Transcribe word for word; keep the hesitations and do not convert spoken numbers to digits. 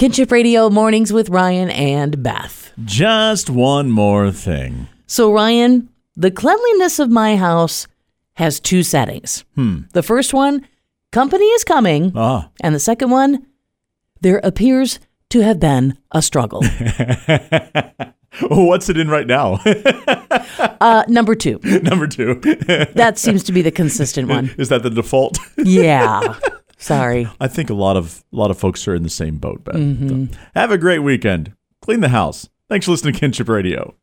Kinship Radio Mornings with Ryan and Beth. Just one more thing. So, Ryan, the cleanliness of my house has two settings. Hmm. The first one, company is coming. Ah. And the second one, there appears to have been a struggle. What's it in right now? uh, number two. Number two. That seems to be the consistent one. Is that the default? Yeah. Sorry. I think a lot of a lot of folks are in the same boat, Beth. Mm-hmm. So, have a great weekend. Clean the house. Thanks for listening to Kinship Radio.